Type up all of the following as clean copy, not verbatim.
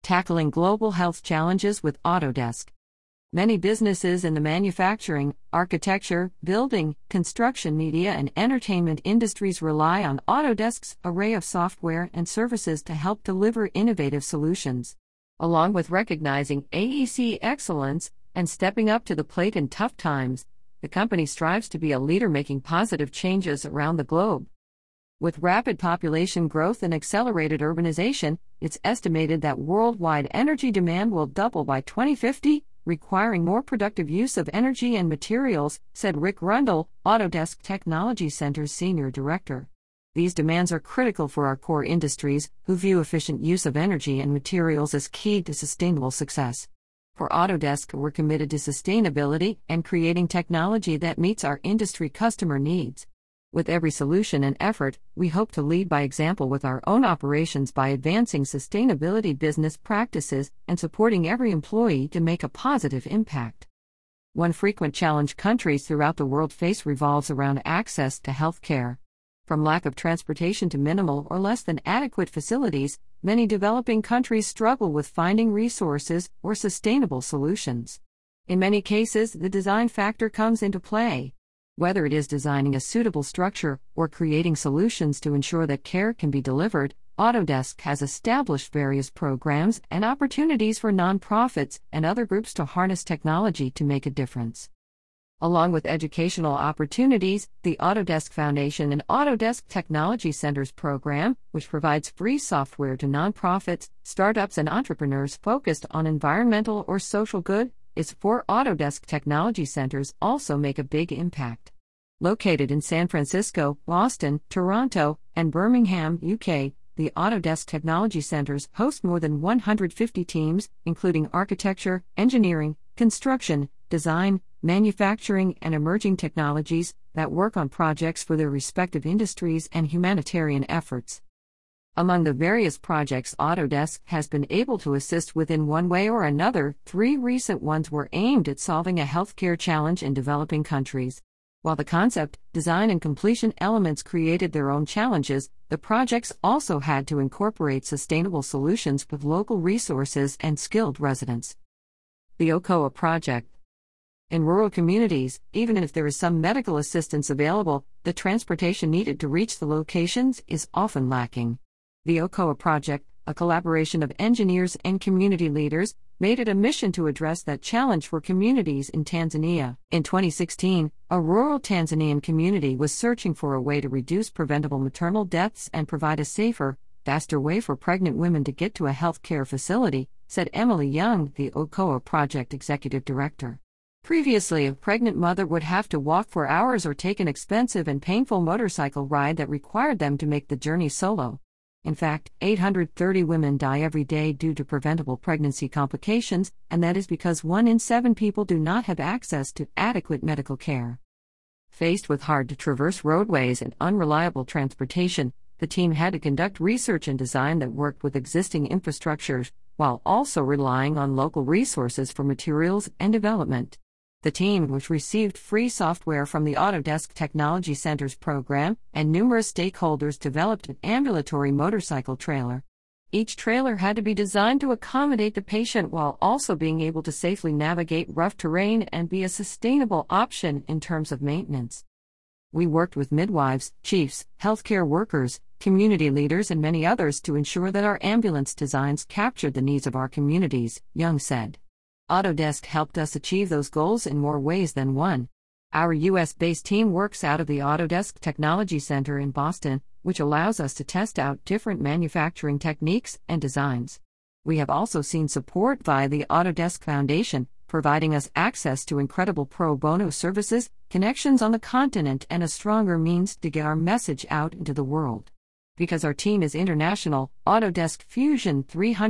Tackling global health challenges with Autodesk. Many businesses in the manufacturing, architecture, building, construction, media, and entertainment industries rely on Autodesk's array of software and services to help deliver innovative solutions. Along with recognizing AEC excellence and stepping up to the plate in tough times, the company strives to be a leader making positive changes around the globe. With rapid population growth and accelerated urbanization, it's estimated that worldwide energy demand will double by 2050, requiring more productive use of energy and materials, said Rick Rundle, Autodesk Technology Center's Senior Director. These demands are critical for our core industries, who view efficient use of energy and materials as key to sustainable success. For Autodesk, we're committed to sustainability and creating technology that meets our industry customer needs. With every solution and effort, we hope to lead by example with our own operations by advancing sustainability business practices and supporting every employee to make a positive impact. One frequent challenge countries throughout the world face revolves around access to health care. From lack of transportation to minimal or less than adequate facilities, many developing countries struggle with finding resources or sustainable solutions. In many cases, the design factor comes into play. Whether it is designing a suitable structure or creating solutions to ensure that care can be delivered, Autodesk has established various programs and opportunities for nonprofits and other groups to harness technology to make a difference. Along with educational opportunities, the Autodesk Foundation and Autodesk Technology Centers program, which provides free software to nonprofits, startups, and entrepreneurs focused on environmental or social good, its 4 Autodesk Technology Centers also make a big impact. Located in San Francisco, Boston, Toronto, and Birmingham, UK, the Autodesk Technology Centers host more than 150 teams, including architecture, engineering, construction, design, manufacturing, and emerging technologies, that work on projects for their respective industries and humanitarian efforts. Among the various projects Autodesk has been able to assist with in one way or another, 3 recent ones were aimed at solving a healthcare challenge in developing countries. While the concept, design, and completion elements created their own challenges, the projects also had to incorporate sustainable solutions with local resources and skilled residents. The OCOA project. In rural communities, even if there is some medical assistance available, the transportation needed to reach the locations is often lacking. The OCOA project, a collaboration of engineers and community leaders, made it a mission to address that challenge for communities in Tanzania. In 2016, a rural Tanzanian community was searching for a way to reduce preventable maternal deaths and provide a safer, faster way for pregnant women to get to a healthcare facility, said Emily Young, the OCOA project executive director. Previously, a pregnant mother would have to walk for hours or take an expensive and painful motorcycle ride that required them to make the journey solo. In fact, 830 women die every day due to preventable pregnancy complications, and that is because 1 in 7 people do not have access to adequate medical care. Faced with hard-to-traverse roadways and unreliable transportation, the team had to conduct research and design that worked with existing infrastructures, while also relying on local resources for materials and development. The team, which received free software from the Autodesk Technology Centers program, and numerous stakeholders, developed an ambulatory motorcycle trailer. Each trailer had to be designed to accommodate the patient while also being able to safely navigate rough terrain and be a sustainable option in terms of maintenance. We worked with midwives, chiefs, healthcare workers, community leaders, and many others to ensure that our ambulance designs captured the needs of our communities, Young said. Autodesk helped us achieve those goals in more ways than one. Our U.S.-based team works out of the Autodesk Technology Center in Boston, which allows us to test out different manufacturing techniques and designs. We have also seen support via the Autodesk Foundation, providing us access to incredible pro bono services, connections on the continent, and a stronger means to get our message out into the world. Because our team is international, Autodesk Fusion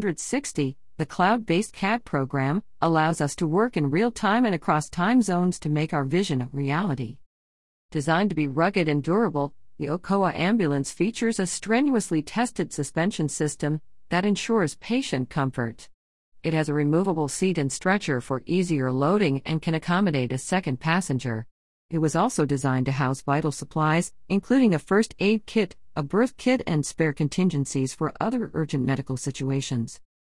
360, the cloud-based CAD program, allows us to work in real time and across time zones to make our vision a reality. Designed to be rugged and durable, the OCOA ambulance features a strenuously tested suspension system that ensures patient comfort. It has a removable seat and stretcher for easier loading and can accommodate a second passenger. It was also designed to house vital supplies, including a first aid kit, a birth kit, and spare contingencies for other urgent medical situations.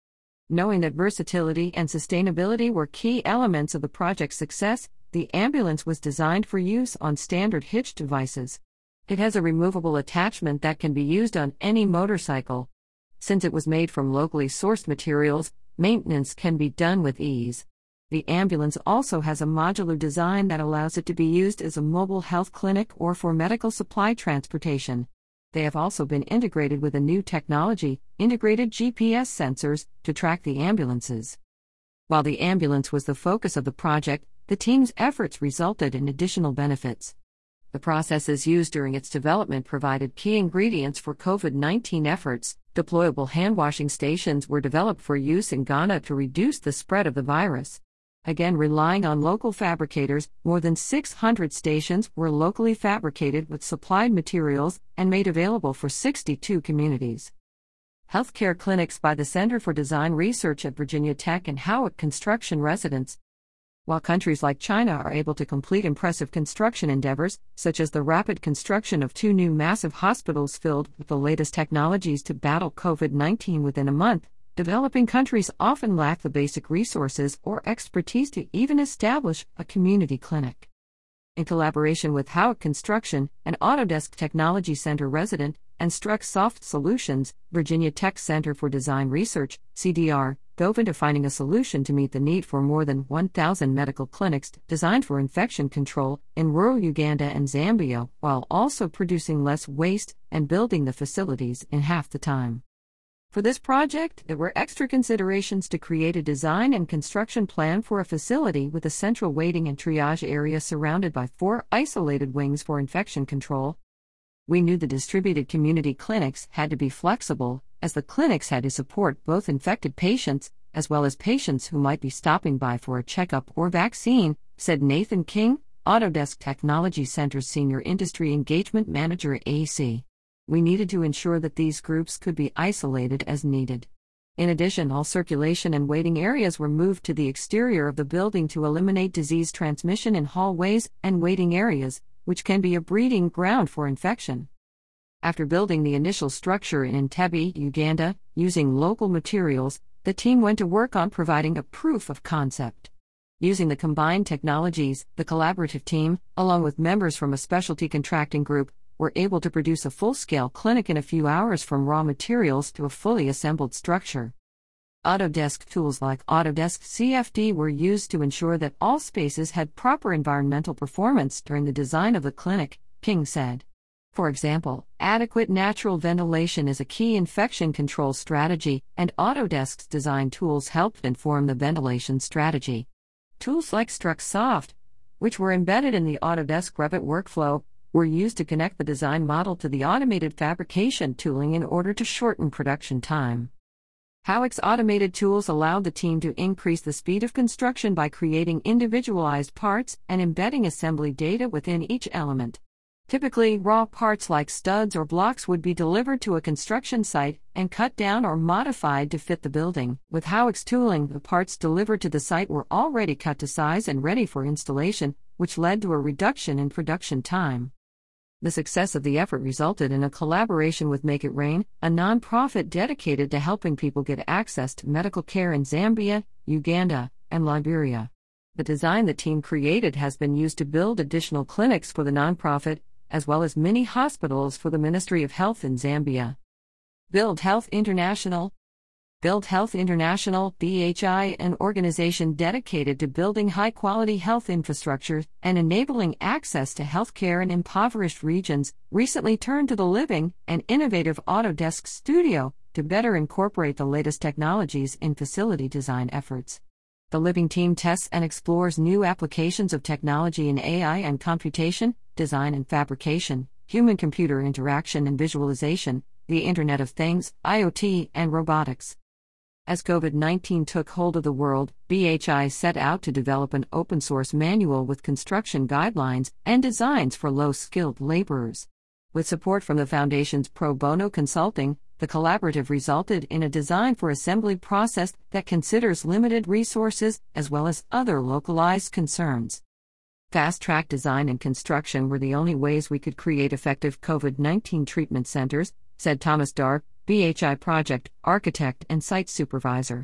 Knowing that versatility and sustainability were key elements of the project's success, the ambulance was designed for use on standard hitch devices. It has a removable attachment that can be used on any motorcycle. Since it was made from locally sourced materials, maintenance can be done with ease. The ambulance also has a modular design that allows it to be used as a mobile health clinic or for medical supply transportation. They have also been integrated with a new technology, integrated GPS sensors, to track the ambulances. While the ambulance was the focus of the project, the team's efforts resulted in additional benefits. The processes used during its development provided key ingredients for COVID-19 efforts. Deployable hand-washing stations were developed for use in Ghana to reduce the spread of the virus. Again, relying on local fabricators, more than 600 stations were locally fabricated with supplied materials and made available for 62 communities. Healthcare clinics by the Center for Design Research at Virginia Tech and Howick Construction residents. While countries like China are able to complete impressive construction endeavors, such as the rapid construction of 2 new massive hospitals filled with the latest technologies to battle COVID-19 within a month, developing countries often lack the basic resources or expertise to even establish a community clinic. In collaboration with Howick Construction, an Autodesk Technology Center resident, and Strux Soft Solutions, Virginia Tech Center for Design Research, CDR, dove into finding a solution to meet the need for more than 1,000 medical clinics designed for infection control in rural Uganda and Zambia, while also producing less waste and building the facilities in half the time. For this project, there were extra considerations to create a design and construction plan for a facility with a central waiting and triage area surrounded by 4 isolated wings for infection control. We knew the distributed community clinics had to be flexible, as the clinics had to support both infected patients, as well as patients who might be stopping by for a checkup or vaccine, said Nathan King, Autodesk Technology Center's Senior Industry Engagement Manager at AC. We needed to ensure that these groups could be isolated as needed. In addition, all circulation and waiting areas were moved to the exterior of the building to eliminate disease transmission in hallways and waiting areas, which can be a breeding ground for infection. After building the initial structure in Entebbe, Uganda, using local materials, the team went to work on providing a proof of concept. Using the combined technologies, the collaborative team, along with members from a specialty contracting group, were able to produce a full-scale clinic in a few hours from raw materials to a fully assembled structure. Autodesk tools like Autodesk CFD were used to ensure that all spaces had proper environmental performance during the design of the clinic, King said. For example, adequate natural ventilation is a key infection control strategy, and Autodesk's design tools helped inform the ventilation strategy. Tools like StruxSoft, which were embedded in the Autodesk Revit workflow, were used to connect the design model to the automated fabrication tooling in order to shorten production time. Howick's automated tools allowed the team to increase the speed of construction by creating individualized parts and embedding assembly data within each element. Typically, raw parts like studs or blocks would be delivered to a construction site and cut down or modified to fit the building. With Howick's tooling, the parts delivered to the site were already cut to size and ready for installation, which led to a reduction in production time. The success of the effort resulted in a collaboration with Make It Rain, a nonprofit dedicated to helping people get access to medical care in Zambia, Uganda, and Liberia. The design the team created has been used to build additional clinics for the nonprofit, as well as mini hospitals for the Ministry of Health in Zambia. Build Health International. Build Health International, BHI, an organization dedicated to building high-quality health infrastructure and enabling access to healthcare in impoverished regions, recently turned to the Living, an innovative Autodesk studio, to better incorporate the latest technologies in facility design efforts. The Living team tests and explores new applications of technology in AI and computation, design and fabrication, human-computer interaction and visualization, the Internet of Things, IoT, and robotics. As COVID-19 took hold of the world, BHI set out to develop an open-source manual with construction guidelines and designs for low-skilled laborers. With support from the Foundation's pro bono consulting, the collaborative resulted in a design for assembly process that considers limited resources as well as other localized concerns. Fast-track design and construction were the only ways we could create effective COVID-19 treatment centers, said Thomas Darb, BHI project architect and site supervisor.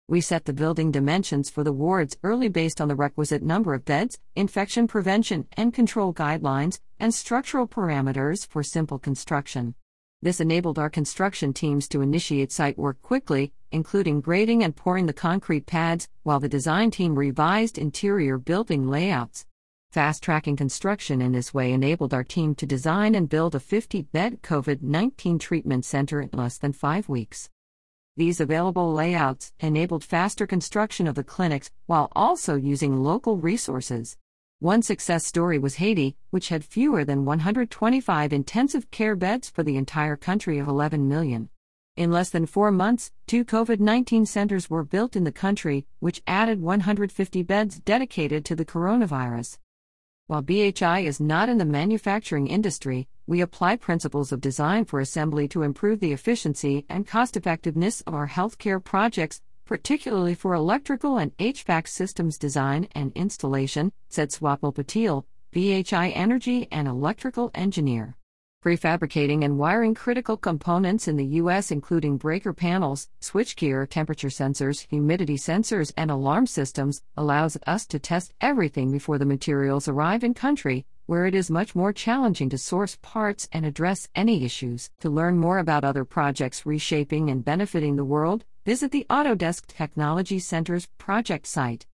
We set the building dimensions for the wards early based on the requisite number of beds, infection prevention and control guidelines, and structural parameters for simple construction. This enabled our construction teams to initiate site work quickly, including grading and pouring the concrete pads, while the design team revised interior building layouts. Fast-tracking construction in this way enabled our team to design and build a 50-bed COVID-19 treatment center in less than 5 weeks. These available layouts enabled faster construction of the clinics while also using local resources. One success story was Haiti, which had fewer than 125 intensive care beds for the entire country of 11 million. In less than 4 months, 2 COVID-19 centers were built in the country, which added 150 beds dedicated to the coronavirus. While BHI is not in the manufacturing industry, we apply principles of design for assembly to improve the efficiency and cost-effectiveness of our healthcare projects, particularly for electrical and HVAC systems design and installation, said Swapnil Patil, BHI Energy and Electrical Engineer. Prefabricating and wiring critical components in the U.S., including breaker panels, switchgear, temperature sensors, humidity sensors, and alarm systems, allows us to test everything before the materials arrive in country, where it is much more challenging to source parts and address any issues. To learn more about other projects reshaping and benefiting the world, visit the Autodesk Technology Center's project site.